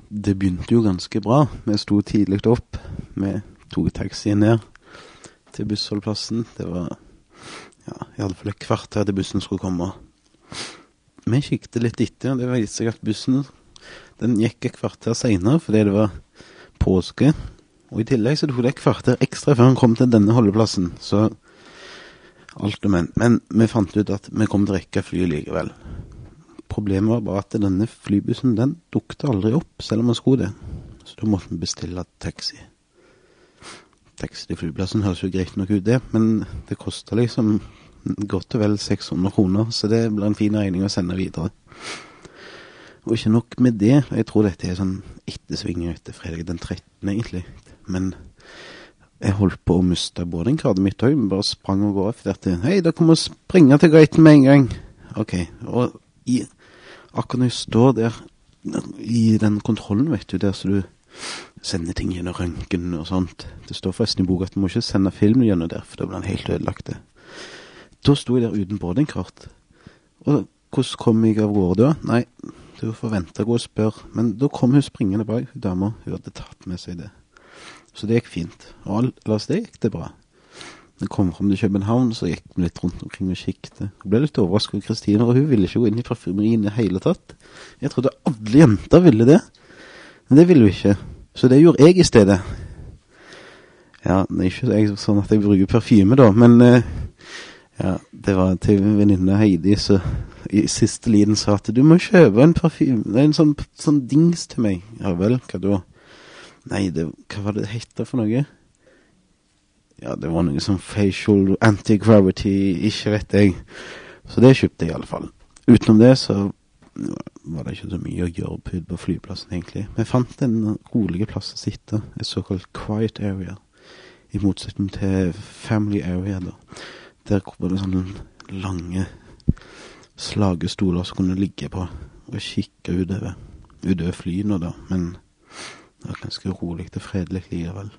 det begynte jo ganske bra. Vi sto tidlig opp. Vi tok taxien ned til bussholdplassen. Det var i alle fall et kvarter til bussen skulle komme. Vi kikket litt etter, og det viste seg at bussen den gikk et kvarter senere, fordi det var påske. Og i tillegg så tok det et kvarter ekstra før han kom til denne holdeplassen. Så alt og men vi fant ut at vi kom til å rekke flyet likevel. Problemet var bare at denne flybussen, den dukte aldri opp, selv om man skulle det. Så da måtte vi bestille taxi. Taxi til flyplassen høres jo greit nok ut det, men det kostet liksom godt og vel 600 kroner, så det ble en fin regning å sende videre. Og ikke nok med det, jeg tror dette er sånn ettersvinger etter fredag den 13. egentlig, men jeg holdt på å miste både en grad mitt og bare sprang og gå efter dette. Hei, da kommer jeg springe til gaten med en gang. Ok, og akkurat når jeg står der i den kontrollen, vet du, der så du sender ting gjennom røntgen og sånt. Det står forresten i boka at du må ikke sende film gjennom der, for da blir den helt ødelagt det. Da stod jeg der uten boardingkart. Og hvordan kom jeg av gårde da? Nei, du får vente og gå og spørre. Men da kom hun springende bak, dama. Hun hadde tatt med seg det. Så det gikk fint. Og ellers det gikk det bra. Når jeg kom frem til København, så gikk vi litt rundt omkring og kikte. Jeg ble litt overrasket av Kristine, og hun ville ikke gå inn i parfumerien i hele tatt. Jeg trodde alle jenter ville det. Men det ville hun ikke. Så det gjorde jeg i stedet. Ja, det er ikke sånn at jeg bruker parfyme da, men det var til venninne Heidi, så i siste liten sa at du må kjøpe en parfyme. Det er en sånn dings til meg. Ja vel, hva da? Nei, hva var det hette for noe? Ja, det var noe sånn facial anti-gravity, ikke vet jeg. Så det kjøpte jeg i alle fall. Utenom det så var det ikke så mye å gjøre på flyplassen egentlig. Men jeg fant en rolig plass å sitte, et såkalt quiet area, i motsetning til family area da. Der var det sånne lange slagestoler som kunne ligge på og kikke utover flyene da, men det var ganske rolig og fredelig likevel.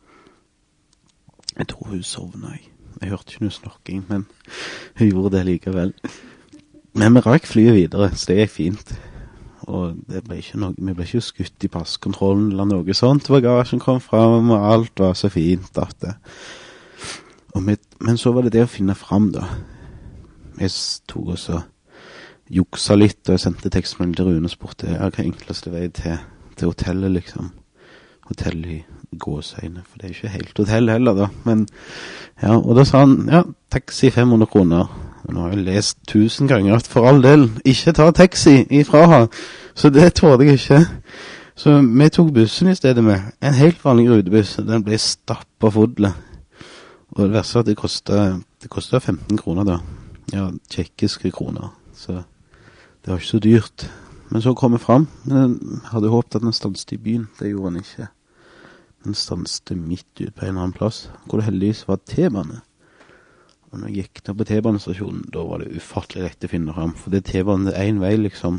Jeg tror hun sovna. Jeg hørte ikke noe snorking, men hun gjorde det likevel. Men vi rakk flyet videre, så det gikk fint. Og det ble ikke noe, vi ble ikke skutt i passkontrollen eller noe sånt. Bagasjen kom frem, og alt var så fint at det. Men så var det det å finne frem da. Jeg tok også juksa litt, og jeg sendte tekstmelding til Rune og spurte hva enkleste vei til hotellet liksom. Hotellet i Gåsøyne, for det er ikke helt hotell heller da, men ja, og da sa han, ja, taxi 500 kroner, og nå har jeg lest 1000 ganger at for all del, ikke ta taxi ifra her, så det tålte jeg ikke, så vi tok bussen i stedet med, en helt vanlig rutebuss, den ble stappet fodle, og det verste var at det kostet 15 kroner da, ja, tjekkiske kroner, så det var ikke så dyrt, men så kom jeg frem, men jeg hadde håpet at den stanset i byen, det gjorde den ikke. Den stanste midt ut på en eller annen plass, hvor det heldigvis var T-bane. Og når jeg gikk ned på T-banestasjonen, da var det ufattelig lett å finne frem, for det er T-banen det er en vei, liksom.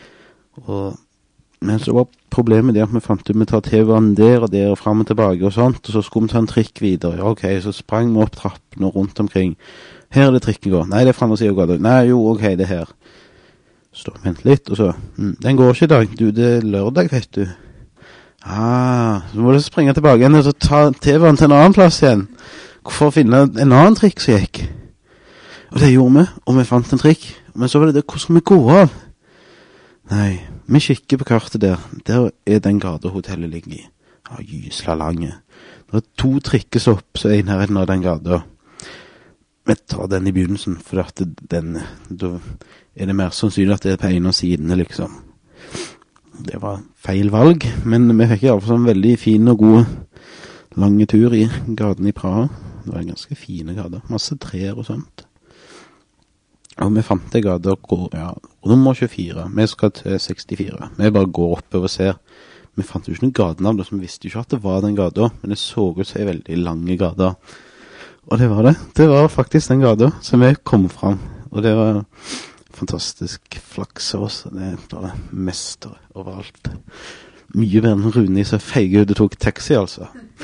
Men så var problemet det at vi fant ut vi tar T-banen der og frem og tilbake og sånt, og så skulle vi ta en trikk videre. Ja, ok, så sprang vi opp trappen og rundt omkring. Her er det trikken går. Nei, det er frem og siden går det. Nei, jo, ok, det er her. Så vent litt, og så, den går ikke i dag. Du, det er lørdag, vet du. Så må du springe tilbake igjen og så ta T-banen til en annen plass igjen for å finne en annen trikk som gikk. Og det gjorde vi, og vi fant en trikk. Men så var det hvor skal vi gå av? Nei, vi kikker på kartet der. Der er den gata hotellet ligger i. Ja, gysla lange. Det er 2 trikkestopp, så er i nærheten av den gata. Vi tar den i begynnelsen, for at da er det mer sannsynlig at det er på en av sidene, liksom. Det var feil valg, men vi fikk i alle fall en veldig fin og god lange tur i gaten i Praha. Det var en ganske fine gater, masse trær og sånt. Og vi fant en gate og går, ja, nummer 24, vi skal til 64. Vi bare går oppover og ser. Vi fant jo ikke noen gatenavn, så vi visste ikke at det var den gata, men det så ut som en veldig lange gata. Og det var det. Det var faktisk den gata som vi kom frem, og det var fantastisk flaks av oss. Det er bare mester overalt. Mye bedre enn Rune i så feige ut og tok taxi, altså.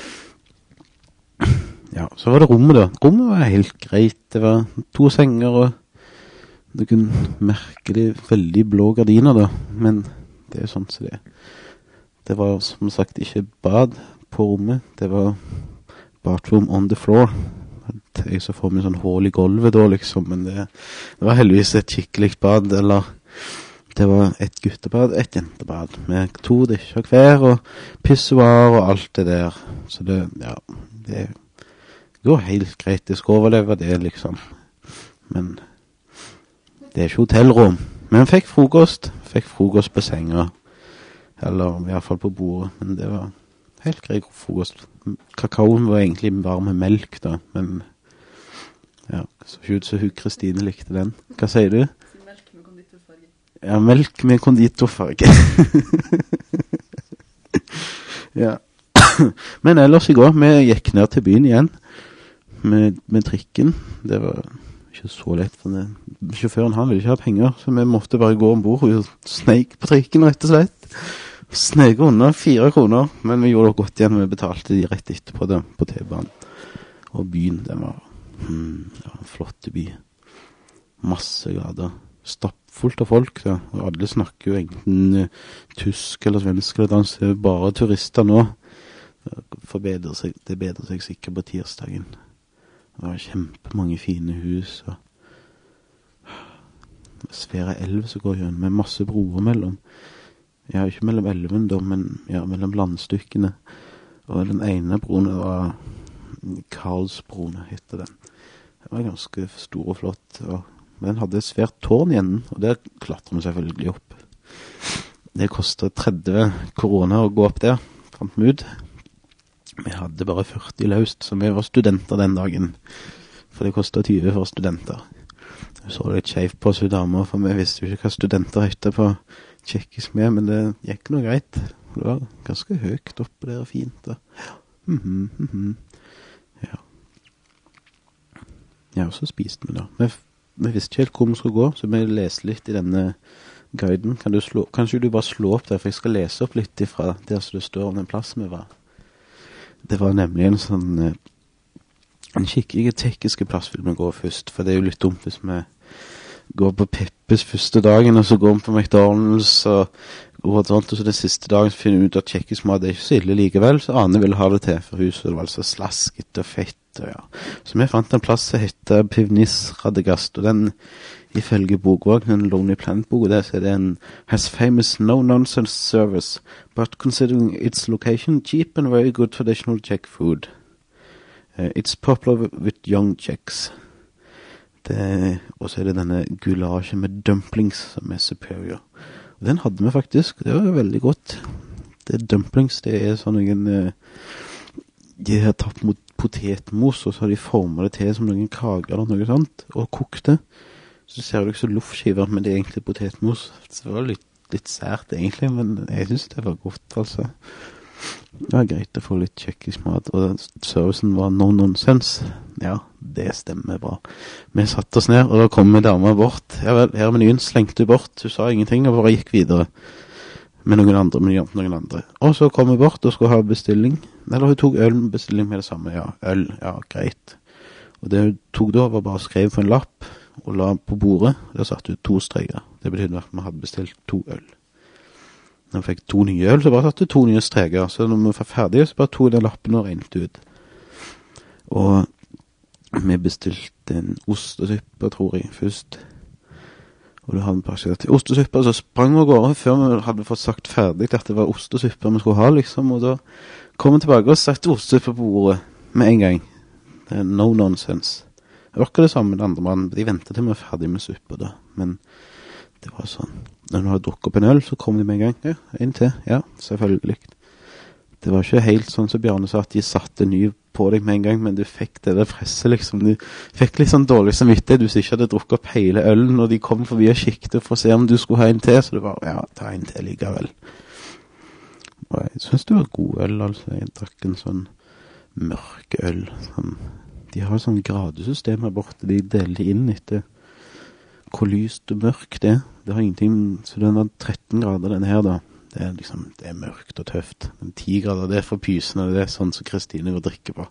Ja, så var det rommet da. Rommet var helt greit. Det var 2 senger, og du kunne merke de veldig blå gardiner da. Men det er jo sånn som det er. Det var som sagt ikke bad på rommet, det var bathroom on the floor. Jeg så for meg sånn hål i gulvet da liksom, men det var heldigvis et skikkelig bad, eller det var et guttebad, et jentebad, med 2 dysjer hver, og pissoar og alt det der. Så det, ja, det går helt greit, det skal overleve det liksom. Men det er ikke hotellrom. Men fikk frokost på senga, eller i hvert fall på bordet, men det var helt greit frokost. Kakaoen var egentlig bare med melk da, men ja, så ikke ut så hun Kristine likte den. Hva sier du? Melk med konditorfarge. Ja, melk med konditorfarge. Ja. Men ellers i går, vi gikk ned til byen igjen med trikken. Det var ikke så lett, for det. Sjåføren han ville ikke ha penger, så vi måtte bare gå ombord og sneik på trikken, rett og slett. Sneik under 4 kroner, men vi gjorde det godt igjen, vi betalte de rett etterpå det, på T-banen. Og byen, den var en flott by. Masse gater. Stappfullt av folk, da. Og alle snakker jo enten tysk eller svensk eller dansk. Det er bare turister nå. Det bedrer seg sikkert på tirsdagen. Det var kjempemange fine hus, og svære elv som går gjennom, med masse broer mellom. Ja, ikke mellom elven da, men ja, mellom landstykkene. Og den ene broen var Karlsbroen, heter den. Den var ganske stor og flott, og den hadde et svært tårn igjen, og der klatrer vi selvfølgelig opp. Det kostet 30 koroner å gå opp der, fant vi ut. Vi hadde bare 40 løst, så vi var studenter den dagen. For det kostet 20 for studenter. Vi så litt skjevt på oss damer, for vi visste jo ikke hva studenter heter på tjekkisk med, men det gikk noe greit. Det var ganske høyt oppe der og fint. Da. Ja. Ja, og så spiste vi da. Vi visste ikke helt hvor vi skulle gå, så vi leste litt i denne guiden. Kanskje du bare slå opp der, for jeg skal lese opp litt ifra der så det står om den plassen vi var. Det var nemlig en sånn en skikkelig tekniske plass vil vi gå først, for det er jo litt dumt hvis vi går på Peppes første dagen, og så går vi på McDonald's og sånt, og så den siste dagen så finner vi ut at tjekkisk mat er ikke så ille likevel, så Ane ville ha det til for huset, det var altså slasket og fett, og ja. Så vi fant en plass som heter Pivnis Radegast, og den ifølge bokvåg, den Lonely Planet-bok, der så er det en has famous no-nonsense service, but considering its location, cheap and very good traditional Czech food. It's popular with young Czechs. Og så er det denne gulasje med dumplings som er superior. Og den hadde vi faktisk, det var veldig godt. Det er dumplings, det er sånn noen de har tatt mot potetmos, og så har de formet det til som noen kager eller noe sånt, og kokte. Så ser du ikke så luftskiver, men det er egentlig potetmos. Så det var litt sært egentlig, men jeg synes det var godt, altså. Det var greit å få litt tjekkisk mat, og servicen var no-nonsense. Ja, det stemmer bra. Vi satt oss ned, og da kom en dame bort. Ja vel, her er menyen, slengte hun bort. Hun sa ingenting, og bare gikk videre med noen andre. Og så kom hun bort og skulle ha bestilling. Eller hun tok ølbestilling med det samme. Ja, øl, ja, greit. Og det hun tok da var bare skrev på en lapp, og la på bordet. Der satt hun 2 streker. Det betydde at vi hadde bestilt 2 øl. Når vi fikk 2 nye øl, så bare satt det 2 nye streker. Så når vi var ferdige, så bare tog den lappen og regnet ut. Og vi bestilte en ostesuppe, tror jeg, først. Og da hadde vi bare sagt til ostesuppe, så sprang vi av gårde før vi hadde fått sagt ferdig at det var ostesuppe vi skulle ha, liksom. Og da kom vi tilbake og satte ostesuppe på bordet med en gang. Det er no nonsense. Det var ikke det samme med den andre mannen. De ventet til vi var ferdig med suppe da. Men det var sånn. Når du hadde drukket opp en øl, så kom de med en gang. Ja, en til. Ja, selvfølgelig. Det var ikke helt sånn som Bjarne sa, at de satte ny på deg med en gang, men du fikk det der presset, liksom. Du fikk litt sånn dårlig samvittighet. Du ikke hadde drukket opp hele ølen, når de kom forbi og kikket for å se om du skulle ha en til, så det var, ja, ta en til likevel. Og jeg synes det var god øl, altså. Jeg drakk en sånn mørk øl. Sånn. De har sånn gradesystem her borte. De deler inn etter hvor lyst og mørk det er. Det har ingenting, så den var 13 grader denne her da. Det er liksom, det er mørkt og tøft. Men 10 grader, det er for pysene, det er sånn som Kristine vil drikke på.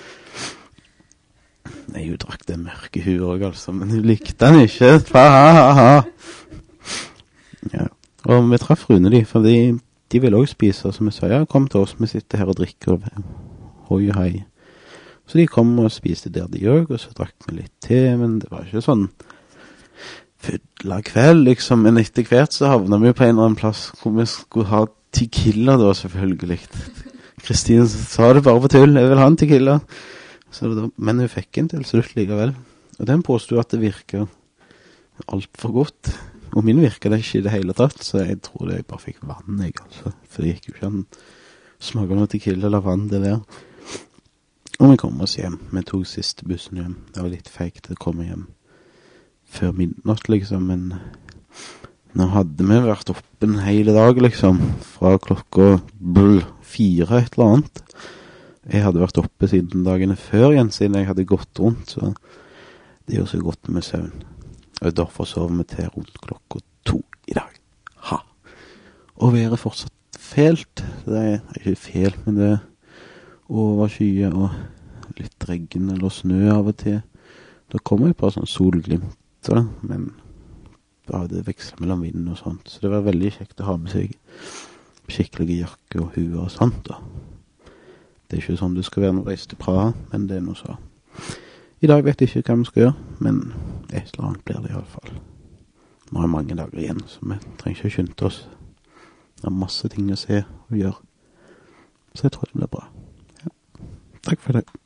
Nei, hun drakk det mørke hun også, altså, men hun likte den ikke. Ja. Og vi traff Rune de, for de ville også spise, så vi sa, ja, kom til oss, vi sitter her og drikker, hoi og hei. Så de kom og spiste der de også, og så drakk vi litt te, men det var ikke sånn fylla kveld, liksom. Men etter hvert så havnet vi på en eller annen plass hvor vi skulle ha tequila da, selvfølgelig. Kristine sa det bare på tull, jeg vil ha en tequila. Men hun fikk en til slutt likevel. Og den påstod at det virker alt for godt. Og min virker det ikke i det hele tatt, så jeg tror det jeg bare fikk vann, jeg, altså. For det gikk jo ikke an smake noe tequila eller vann, det der. Og vi kom oss hjem. Vi tok siste bussen hjem. Det var litt feigt å komme hjem før midnatt, liksom, men nå hadde vi vært oppe en hele dag, liksom, fra klokka 4 et eller annet. Jeg hadde vært oppe siden dagene før igjen, siden jeg hadde gått rundt, så det gjør så godt med søvn. Og derfor sover vi til rundt klokka 2 i dag. Ha! Og været er fortsatt fælt. Det er ikke fælt, men det er overskyet og litt regn eller snø av og til. Da kommer jo bare sånn solglimt, men bare det veksler mellom vind og sånt. Så det var veldig kjekt å ha med seg skikkelige jakke og hue og sånt, da. Det er ikke sånn det skal være når jeg reiser til Praha, men det er noe så. I dag vet jeg ikke hva vi skal gjøre, men et eller annet blir det i alle fall. Vi har mange dager igjen, så vi trenger ikke å skynde oss. Det er masse ting å se og gjøre. Så jeg tror det blir bra. Ja. Takk for det.